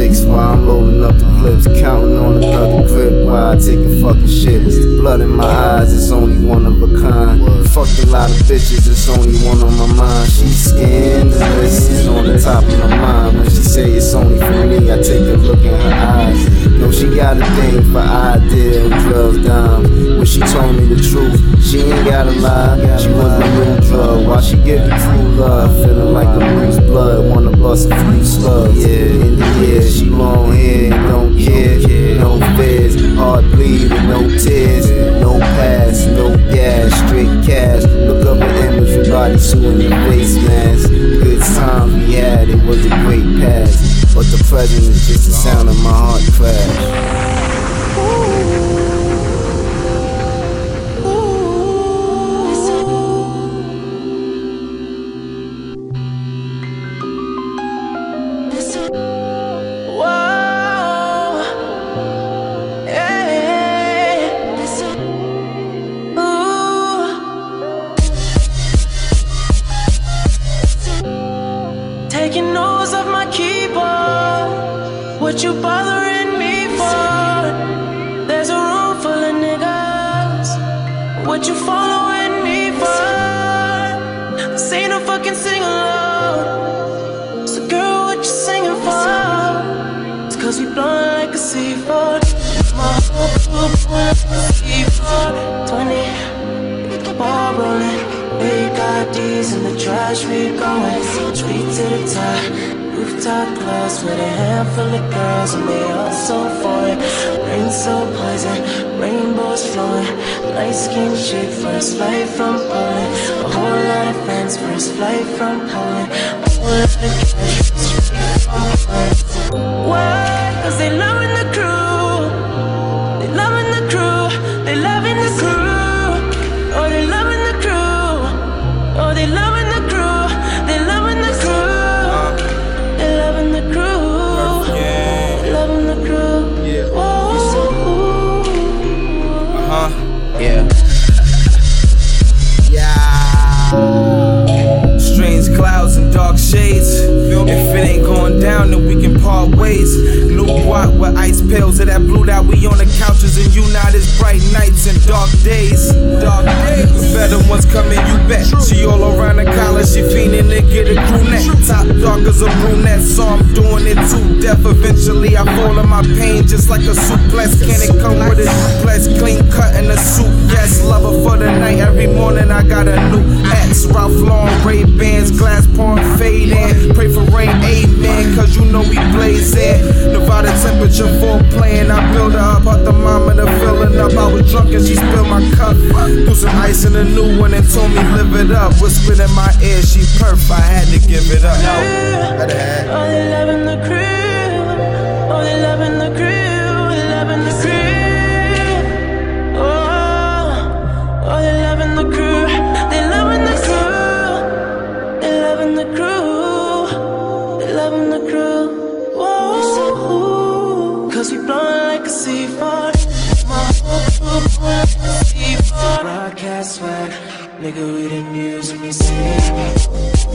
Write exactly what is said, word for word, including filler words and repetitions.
six while I'm loading up the clips, counting on another clip while I take a fucking shit. It's the blood in my eyes, it's only one of a kind. Fucked a lot of bitches, it's only one on my mind. She's scandalous, it's on the top of my mind. When she say it's only for me, I take a look in her eyes. Know she got a thing for idea and drugs down. When she told me the truth, she ain't gotta lie. She was my new drug, while she give the true love. Feeling like a loose blood, wanna bust a few slugs. Yeah, in the air, she long hair, don't care. No fears, heart bleeding, no tears. No past, no gas, straight cash. Look up at imagery, body suit in your face mask. Good times we had, it was a great past. But the present is just the sound of my heart crash. Taking notes of my keyboard. What you bothering me for? There's a room full of niggas. What you following me for? This ain't no fucking sing along. So girl, what you singing for? It's cause we blowing like a C four. My whole group like a C four. Twenty, get the ball rolling. Big I Ds in the trash, we going straight to the top. Rooftop clubs with a handful of girls and they all so foreign. Rain so poison, rainbows flowing. Light skin chick, first flight from Poland. A whole lot of fans, first flight from Poland. A whole lot of cash, straight from Poland. Why? Cause they loving the crew. They loving the crew. They loving the crew. Oh, they loving the crew. Oh, they loving the crew, they loving the crew, they loving the crew, they loving the crew. Yeah. Uh huh. Yeah. Yeah. Strange clouds and dark shades. If it ain't going down, then we can part ways. New guap with ice pills of that blue that we on the couches and you not as bright nights and dark days. Dark days. The better ones coming, you bet. She all around the collar, she fiending to get a crew neck. Top dark as a brunette, so I'm doing it to death. Eventually I fall in my pain just like a suplex. Can it come with a duplex? Clean cut in a suit, yes. Lover for the night, every morning I got a new ex. Ralph Lauren, Ray-Bans, glass pouring fade in. Pray for rain, amen, cause you know we blazing. Nevada temperature for playing, I build her up, her thermometer filling up. I was drunk and she spilled my cup. Threw some ice in a new one and told me live it up. Whispered in my ear, she perf, I had to give it up. Oh, they loving the crew. Oh, they loving the crew. They loving the crew. Oh, oh, they loving the crew. They loving the crew. They loving the crew. They loving the crew. Whoa, cause we blowing like a C four. My whole group like a C four. Broadcast swag, nigga, we the news and we see.